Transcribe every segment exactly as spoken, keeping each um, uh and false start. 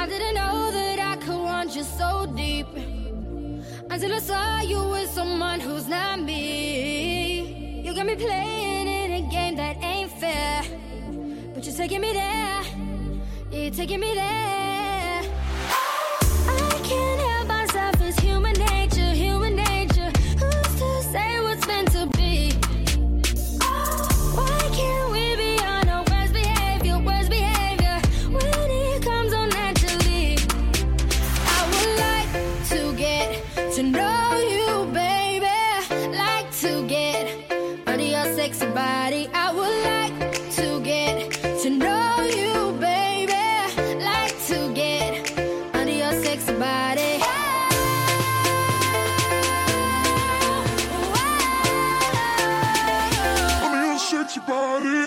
didn't know that I could want you so deep until I saw you with someone who's not me. You got me playing in a game that ain't fair, but you're taking me there. Yeah, you're taking me there. I can't help myself, it's human nature, human nature. Who's to say what's meant to be? Why can't we be on our worst behavior, worst behavior when it comes on naturally? I would like to get to know you, baby. Like to get under your sexy body. I would like to get to know you, baby. Like to get under your sexy body. Under your sexy body.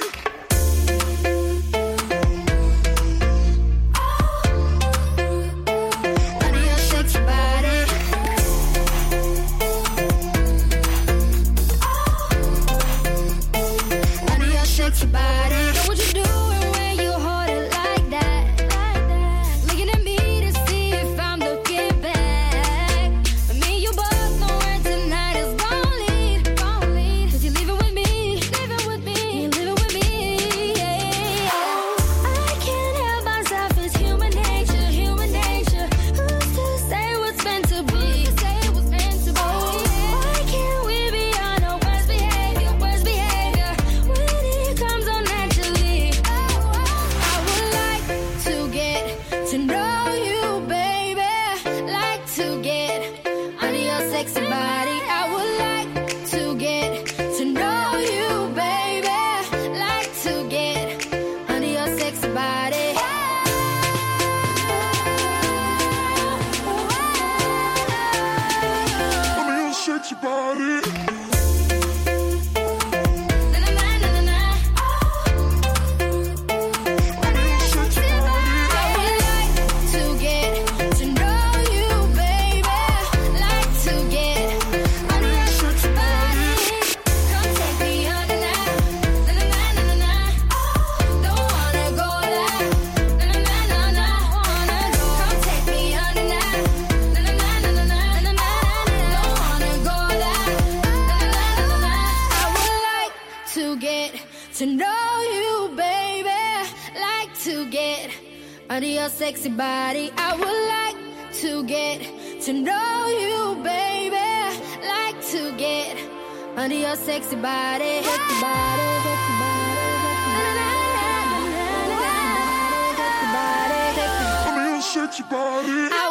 Under your sexy body. Under your sexy body. Know what you're doing when you hold it like that. Looking at me to see if I'm looking back. Me and you both know where tonight is gon' lead. Cause you're leaving with me. Leaving with me. You're living with me. Yeah. I can't help myself, it's human nature, human nature. Who's to say what's meant to be? Say what's meant to be. Why can't we be on our worst behavior, worst behavior when it comes on naturally? I would like to get to know you, baby. Like to get under your sexy body. I would like to get to know you, baby. Like to get under your sexy body. Under your sexy body. Na, na, na, na, na, na. Under your sexy body. I would like to get to know you, baby. Like to get under your sexy body. Come take me under now. Na, na, na, na, na, na. Don't wanna go there. Na, na, na, na, na. Wanna go. Come take me under now. Na, na, na, na, na, na, na, na. Don't wanna go there. Na, na, na, na, na, na. I would like to get to know you, baby. Like to get under your sexy body. I would like to get to know you, baby. Like to get under your sexy body. Sexy body, sexy body, sexy body, sexy body, sexy body. Under your sexy body. I